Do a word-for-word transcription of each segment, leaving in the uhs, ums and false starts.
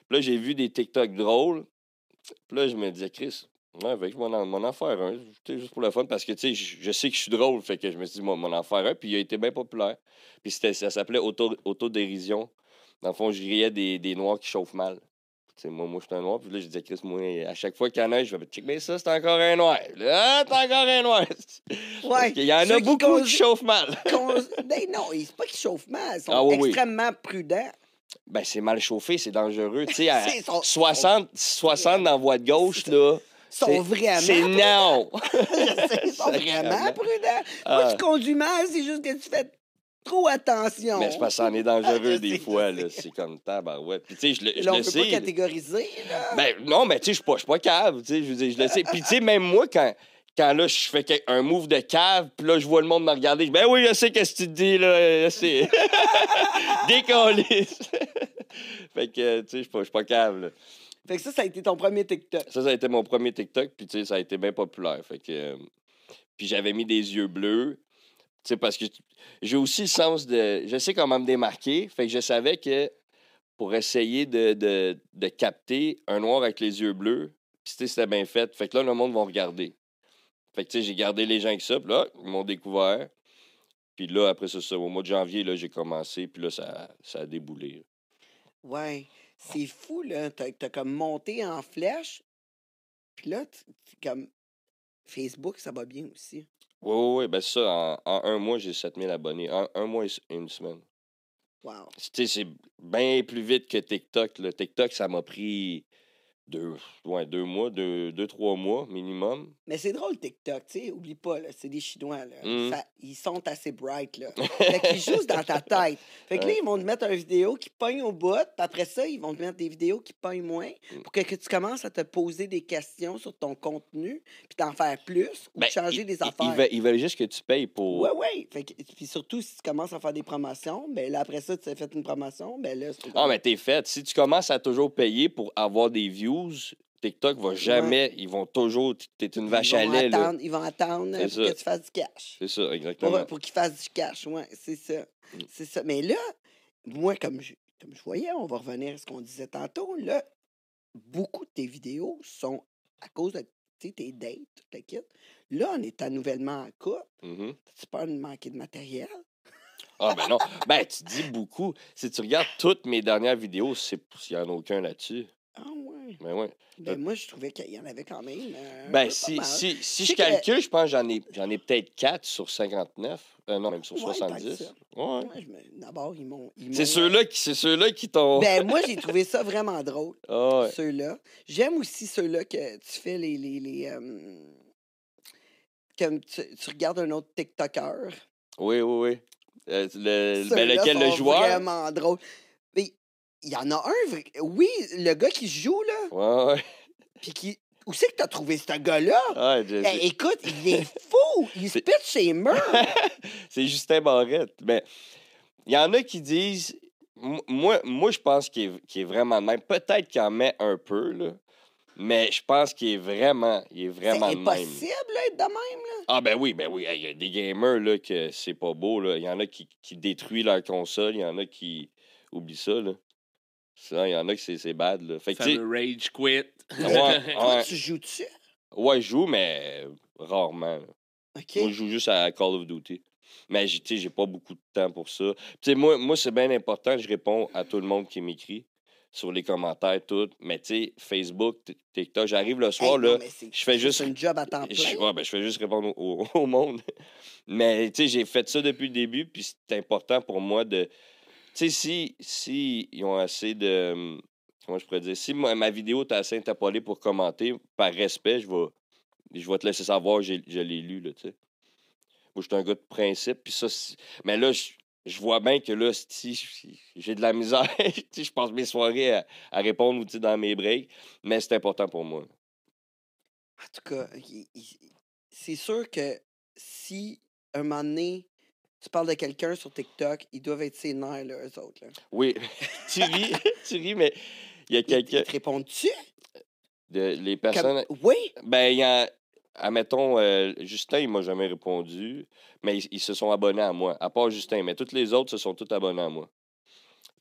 Puis là, j'ai vu des TikTok drôles. Puis là, je me disais, Chris, ouais, avec mon, en, mon en faire un, juste pour le fun, parce que, tu sais, je, je sais que je suis drôle, fait que je me suis dit, mon, mon en faire un, puis il a été bien populaire. Puis c'était, ça s'appelait auto, autodérision. Dans le fond, je riais des, des Noirs qui chauffent mal. Tu sais, moi, moi, je suis un Noir, puis là, je disais, Chris, moi, à chaque fois qu'il y en a, je vais check, mais ça, c'est encore un Noir. Là, ah, c'est encore un Noir. Parce Ouais. qu'il y en Ceux a qui beaucoup cons- qui chauffent mal. cons- Ben non, c'est pas qu'ils chauffent mal, ils sont Ah oui, oui. extrêmement prudents. Ben, c'est mal chauffé, c'est dangereux. Tu sais, à C'est- sont- soixante, soixante dans la voie de gauche, là. Ils sont c'est- vraiment C'est non! Ils sont vraiment prudents. Ah. Moi, tu conduis mal, c'est juste que tu fais trop attention. Mais c'est parce que ça en est dangereux Je des sais, fois, je là. sais. C'est comme tabarouette. Puis, tu sais, je le, je Là, on le peut sais. pas catégoriser, là. Ben, non, mais tu sais, je suis pas, je suis pas cave, tu sais, je veux dire, je le sais. Puis, tu sais, même moi, quand, quand là, je fais quel- un move de cave, puis là, je vois le monde me regarder, je dis, ben oui, je sais qu'est-ce que tu te dis, là, je sais. Décollé. Fait que, tu sais, je suis pas, je suis pas cave, là. Fait que ça, ça a été ton premier TikTok. Ça, ça a été mon premier TikTok, puis, tu sais, ça a été bien populaire. Fait que, euh, puis j'avais mis des yeux bleus, tu sais, parce que j'ai aussi le sens de... Je sais comment me démarquer, fait que je savais que pour essayer de, de, de capter un noir avec les yeux bleus, puis tu sais, c'était bien fait. Fait que là, le monde va regarder. Fait que, tu sais, j'ai gardé les gens avec ça, puis là, ils m'ont découvert. Puis là, après ça, ça, au mois de janvier, là, j'ai commencé, puis là, ça, ça a déboulé. Ouais. C'est fou, là. T'as, t'as comme monté en flèche. Puis là, tu- tu- comme Facebook, ça va bien aussi. Oui, oui, oui. Ben ça, en, en un mois, j'ai sept mille abonnés. En un mois et une semaine. Wow. Tu sais, c'est bien plus vite que TikTok. Là. TikTok, ça m'a pris deux, ouais, deux mois, deux, deux, trois mois minimum. Mais c'est drôle, TikTok, tu sais, oublie pas, là, c'est des Chinois, là. Mm. Ça- ils sont assez bright, là. Fait qu'ils jouent dans ta tête. Fait que là, Ouais. ils vont te mettre une vidéo qui pogne au bout, puis après ça, ils vont te mettre des vidéos qui pognent moins, pour que, que tu commences à te poser des questions sur ton contenu, puis t'en faire plus, ou Ben, changer ils- des ils- affaires. Ils veulent, ils veulent juste que tu payes pour... Ouais, ouais. Fait que, puis surtout, si tu commences à faire des promotions, ben là, après ça, tu as fait une promotion, ben là, c'est... Ah, mais t'es fait. Si tu commences à toujours payer pour avoir des views, TikTok va jamais... Ils vont toujours... T'es une vache ils à vont lait, là. attendre, Ils vont attendre C'est pour ça. que tu fasses du cash. C'est ça, Pour, exactement. pour qu'ils fassent du cash, ouais, c'est ça. Mm. C'est ça. Mais là, moi, comme je, comme je voyais, on va revenir à ce qu'on disait tantôt, là, beaucoup de tes vidéos sont à cause de tu sais, tes dates, toute la kit. Là, on est à nouvellement en couple. Mhm. T'as-tu peur de manquer de matériel? Ah, ben non. Ben, tu dis beaucoup. Si tu regardes toutes mes dernières vidéos, c'est s'il n'y en a aucun là-dessus. Ah ouais. Ben ouais. Ben moi, je trouvais qu'il y en avait quand même. euh, Ben, pas si, mal. si, si Je je sais que- calcule, je pense que j'en ai, j'en ai peut-être quatre sur cinquante-neuf. Euh, non, même sur Ouais, tant que soixante-dix. ça. Ouais. Ouais, je me- D'abord, ils m'ont. ils C'est m'ont, ceux-là qui, c'est ceux-là qui t'ont. Ben, moi, j'ai trouvé ça vraiment drôle. Ah ouais. Ceux-là. J'aime aussi ceux-là que tu fais les. les, les euh, comme tu, tu regardes un autre TikToker. Oui, oui, oui. Euh, le, ben, Ceux-là lequel, le sont joueur? vraiment drôle. Mais il y en a un vrai. Oui, le gars qui joue, là. Ouais, ouais. Puis qui. Où c'est que t'as trouvé ce gars-là? Ouais, je- Eh, écoute, il est fou! Il se C'est- pète ses murs! c'est Justin Barrette. Ben, il y en a qui disent. m- Moi, moi je pense qu'il est, qu'il est vraiment de même. Peut-être qu'il en met un peu, là. Mais je pense qu'il est vraiment, il est vraiment C'est de même. impossible, là, être de même, là. Ah ben oui, ben oui. Il y a des gamers là que c'est pas beau. Là. Il y en a qui, qui détruisent leur console. Il y en a qui oublient ça. Là. Ça, il y en a qui c'est, c'est bad. Là. Fait que, tu sais, Fameux rage quit. ouais, Toi, ouais, tu joues-tu? ouais, je joue, mais rarement. là. OK. Moi, je joue juste à Call of Duty. Mais j'ai- tu sais, j'ai pas beaucoup de temps pour ça. Tu sais, moi, moi c'est bien important. Je réponds à tout le monde qui m'écrit sur les commentaires, tout. Mais tu sais, Facebook, t- TikTok, j'arrive le soir, Hey, non, là. mais c'est- je fais c'est juste- un job à temps plein. Je, ouais, ben, je fais juste répondre au, au- au monde. Mais, tu sais, j'ai fait ça depuis le début, puis c'est important pour moi de... Tu sais, si, si ils ont assez de... hum, Comment je pourrais dire? Si ma, ma vidéo t'a assez interpellé pour commenter, par respect, je vais, je vais te laisser savoir que j'ai- je l'ai lu, là, tu sais. Moi, je suis un gars de principe, puis ça... c'est- Mais là, je, je vois bien que là, si j'ai de la misère, tu sais, je passe mes soirées à, à répondre, tu sais, dans mes breaks, mais c'est important pour moi. En tout cas, il- il- c'est sûr que si, un moment donné, tu parles de quelqu'un sur TikTok, ils doivent être ses nerfs, là, eux autres. Là. Oui, tu ris, tu ris, mais il y a Ils, quelqu'un... ils te répondent-tu? de- les Comme- personnes... Oui? Ben, il y a... Admettons, euh, Justin, il m'a jamais répondu, mais ils, ils se sont abonnés à moi. À part Justin, mais tous les autres se sont tous abonnés à moi.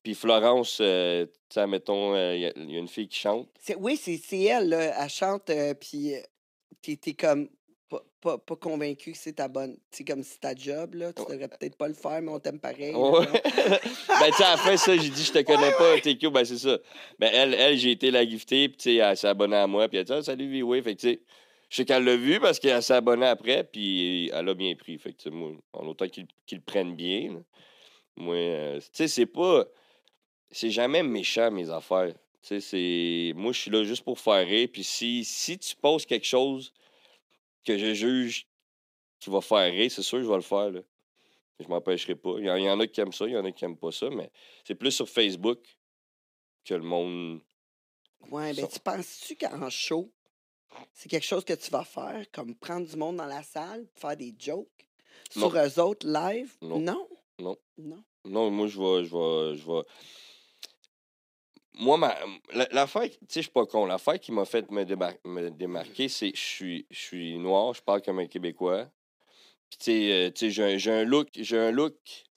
Puis Florence, euh, tu sais, mettons, il euh, y, y a une fille qui chante. C'est, oui, c'est, c'est elle, là. Elle chante, euh, puis euh, t'es, t'es comme pas, pas, pas convaincu que c'est ta bonne. C'est comme si ta job, là. Tu devrais peut-être pas le faire, mais on t'aime pareil. Là, Ouais. Ben, tu sais, à la fin, ça, j'ai dit, je te connais Ouais, pas, ouais. T Q, ben, c'est ça. Ben, elle, elle j'ai été la gifter, puis, tu sais, elle s'est abonnée à moi, puis elle a dit, ah, salut, V-Way. Fait que, tu sais, je sais qu'elle l'a vu parce qu'elle s'est abonnée après, puis elle a bien pris. Fait que, tu sais, moi, en autant qu'ils qu'ils le prennent bien, là. Moi, euh, tu sais, c'est pas. C'est jamais méchant, mes affaires. Tu sais, c'est. Moi, je suis là juste pour faire rire, puis si, si tu poses quelque chose que je juge qui va faire rire, c'est sûr que je vais le faire, là. Je m'empêcherai pas. Il y, en, il y en a qui aiment ça, il y en a qui aiment pas ça, mais c'est plus sur Facebook que le monde. Ouais, ben Ça. tu penses-tu qu'en show, c'est quelque chose que tu vas faire, comme prendre du monde dans la salle, faire des jokes Non. sur eux autres live? Non. Non? Non. Non. Non, moi, je vais. Je vais. Je vais... Moi, ma, la- l'affaire, tu sais, je suis pas con. L'affaire qui m'a fait me, débar- me démarquer, c'est que je suis, je suis noir, je parle comme un Québécois. Puis, tu sais, euh, tu sais, j'ai un, j'ai un look. J'ai un look.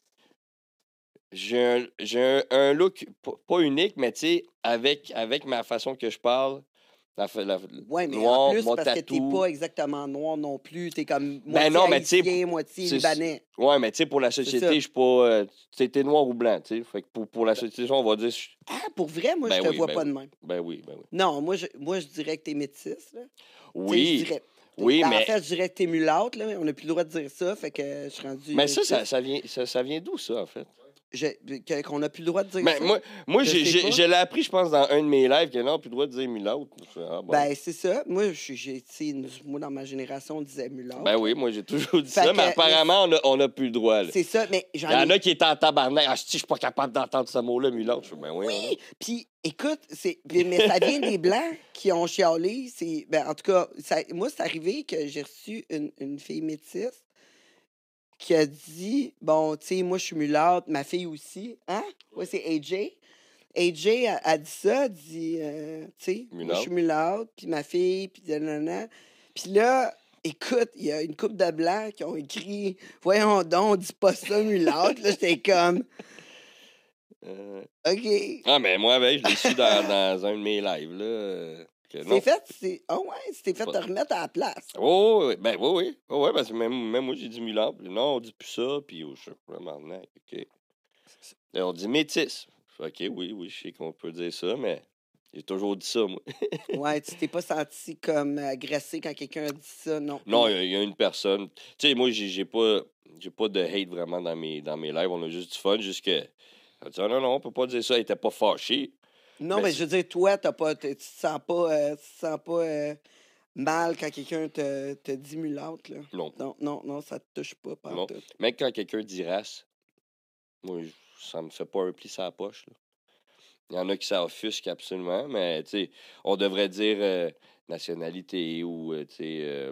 J'ai un, j'ai un, un look pas, pas unique, mais tu sais, avec, avec ma façon que je parle, la, fa- la, Ouais, mais en noir, plus, mon parce que t'es tatou. pas exactement noir non plus. T'es comme Ben moitié non, mais tu sais, haïtien, moitié c'est- libanais. ouais, mais tu sais, pour la C'est société, ça. je suis pas. Euh, tu sais, t'es noir ou blanc, tu sais. Fait que pour, pour la société, on va dire. je- Ah, pour vrai, moi, Ben je te oui, vois ben pas oui. de même. Ben oui, ben oui. Non, moi, je, moi, je dirais que t'es métisse, là. Tu sais, je Oui, dirais. t'es- oui, ben, En mais. fait, je dirais que t'es mulâtre, là. On n'a plus le droit de dire ça, fait que je suis rendu Mais ça, ça, métisse. ça vient, ça, ça vient d'où, ça, en fait? Je- que- qu'on n'a plus le droit de dire Ben, ça. moi, moi Je j'ai, sais j'ai, pas. je l'ai appris, je pense, dans un de mes lives, que non, plus le droit de dire mulâtre. Je fais, ah, bon. Ben, c'est ça. Moi, je- j'ai, tu sais, nous- moi, dans ma génération, on disait mulâtre. Ben là. oui, moi, j'ai toujours dit Fait ça, que, mais mais apparemment, on a, on a plus le droit, là. c'est ça, mais Il j'en y en ai. a qui étaient en tabarnak. Ah, si, je suis pas capable d'entendre ce mot-là, mulâtre. Je fais, ben oui, Oui! Puis, écoute, c'est... puis- mais ça vient des Blancs qui ont chialé. C'est... Ben, en tout cas, ça... moi, c'est arrivé que j'ai reçu une, une fille métisse qui a dit, bon, tu sais, moi, je suis mulâtre, ma fille aussi. Hein? Ouais, c'est A J. A J a, a dit ça, elle dit, euh, tu sais, moi, je suis mulâtre, puis ma fille, puis nanana. Puis là, écoute, il y a une couple de Blancs qui ont écrit, voyons donc, dis pas ça, mulâtre. Là, j'étais comme, Euh, OK. Ah, mais moi, ben, je l'ai su dans, dans un de mes lives, là. euh, que non. C'est fait, c'est. Ah ouais, c'était fait Pas- te remettre à la place. Oh, oui, oui. Ben oui, oui. Oh, oui, parce que même, même moi, j'ai dit mulâtre. Puis non, on dit plus ça, puis oh, je suis vraiment arnaque, OK. Là, on dit métis. Je fais, OK, oui, oui, je sais qu'on peut dire ça, mais j'ai toujours dit ça, moi. Ouais, tu t'es pas senti comme agressé quand quelqu'un a dit ça, non? Non, il y a- il y, a une personne. Tu sais, moi, j'ai j'ai pas, j'ai pas de hate vraiment dans mes, dans mes lives. On a juste du fun, jusque. Elle dit, ah, non, non, on peut pas dire ça. Elle était pas fâchée. Non, mais mais c'est- je veux dire, toi, t'as pas, t'es- tu te sens pas, euh, tu te sens pas euh, mal quand quelqu'un te, te dit mulâtre, là. Non. Non, non, non, ça te touche pas, pas Non. tout. Même quand quelqu'un dit race, moi, je- ça me fait pas un pli sur la poche, là. Il y en a qui s'offusquent absolument, mais tu sais, on devrait dire euh, nationalité ou, euh, tu sais, euh,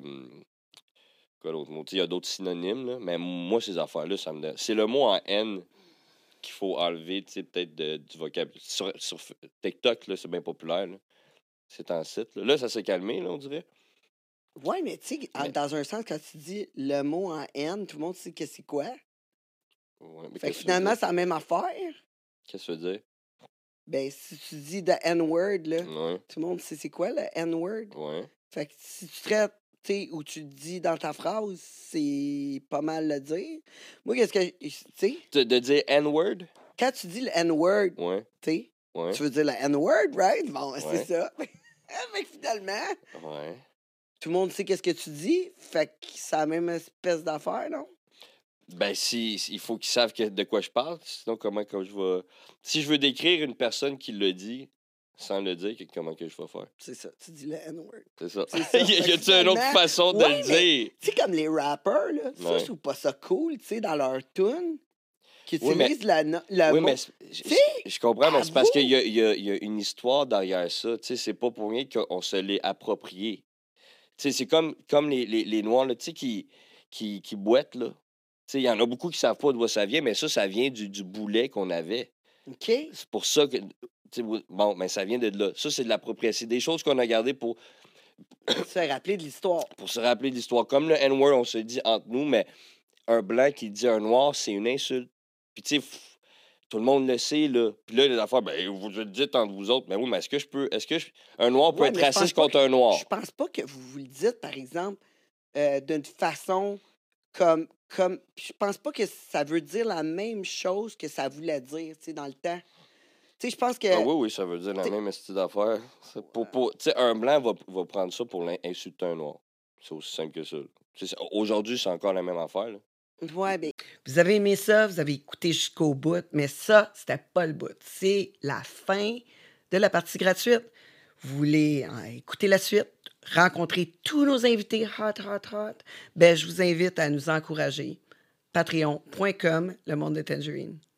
quoi d'autre mot? Tu sais, il y a d'autres synonymes, là, mais moi, ces affaires-là, ça me donne. C'est le mot en haine qu'il faut enlever, tu sais, peut-être de- du vocabulaire. Sur, sur F- TikTok, là, c'est bien populaire, là. C'est en site, là. Là, ça s'est calmé, là, on dirait. Ouais, mais tu sais, en- Mais- dans un sens, quand tu dis le mot en haine, tout le monde sait que c'est quoi. Ouais, mais Fait que qu'est-ce que ça veut finalement, dire? c'est la même affaire. Qu'est-ce que ça veut dire? Ben, si tu dis the N-word, là, Ouais, tout le monde sait c'est quoi le N-word. ouais. Fait que si tu traites, tu sais, ou tu le dis dans ta phrase, c'est pas mal le dire. Moi, qu'est-ce que. Tu sais, De, de dire N-word? quand tu dis le N-word, Ouais, tu sais, ouais, tu veux dire le N-word, right? Bon, Ouais. c'est ça. Fait que finalement, ouais. tout le monde sait qu'est-ce que tu dis. Fait que c'est la même espèce d'affaire, non? Ben, si, si- il faut qu'ils savent que- de quoi je parle. Sinon, comment que je vais. Si je veux décrire une personne qui le dit, sans le dire, que- comment que je vais faire? C'est ça. Tu dis le N-word. C'est ça. C'est ça. y Fait que a-tu une autre finalement- façon de Ouais, le mais- dire? Tu sais, comme les rappers, là, ça, Ouais. je trouve pas ça cool, tu sais, dans leur tune, qui Oui, mais- utilisent la, no- le Oui, mot. mais c'est- je, sais, je- je comprends, mais c'est parce avoue. qu'il y a, il y, a, il y a une histoire derrière ça. Tu sais, c'est pas pour rien qu'on se l'est approprié. Tu sais, c'est comme, comme les, les, les Noirs, là, tu sais, qui, qui, qui boitent, là. Tu sais, il y en a beaucoup qui savent pas d'où ça vient, mais ça, ça vient du, du boulet qu'on avait. OK? C'est pour ça que. tu sais, oui, bon, mais ça vient de là. Ça, c'est de l'appropriation. C'est des choses qu'on a gardées pour, Se faire rappeler de l'histoire. pour se rappeler de l'histoire. Comme le N-word, on se dit entre nous, mais un blanc qui dit un noir, c'est une insulte. Puis, tu sais, f- Tout le monde le sait, là. Puis là, les affaires, ben, vous le dites entre vous autres, mais oui, mais est-ce que je peux. Est-ce que je- un noir peut Ouais, être mais je pense raciste pas contre que un noir? je pense pas que vous vous le dites, par exemple, euh, d'une façon comme comme. Puis je pense pas que ça veut dire la même chose que ça voulait dire, tu sais, dans le temps. Tu sais, je pense que. Ah oui, oui, ça veut dire la t'sais, même style d'affaires. C'est Pour, pour, tu sais, un blanc va, va prendre ça pour l'in- insulter un noir. C'est aussi simple que ça. Tu sais, c'est- Aujourd'hui, c'est encore la même affaire, là. Ouais, ben, vous avez aimé ça, vous avez écouté jusqu'au bout, mais ça, c'était pas le bout. C'est la fin de la partie gratuite. Vous voulez euh, écouter la suite, rencontrer tous nos invités hot, hot, hot, ben, je vous invite à nous encourager. patreon point com, le monde de Tangerine.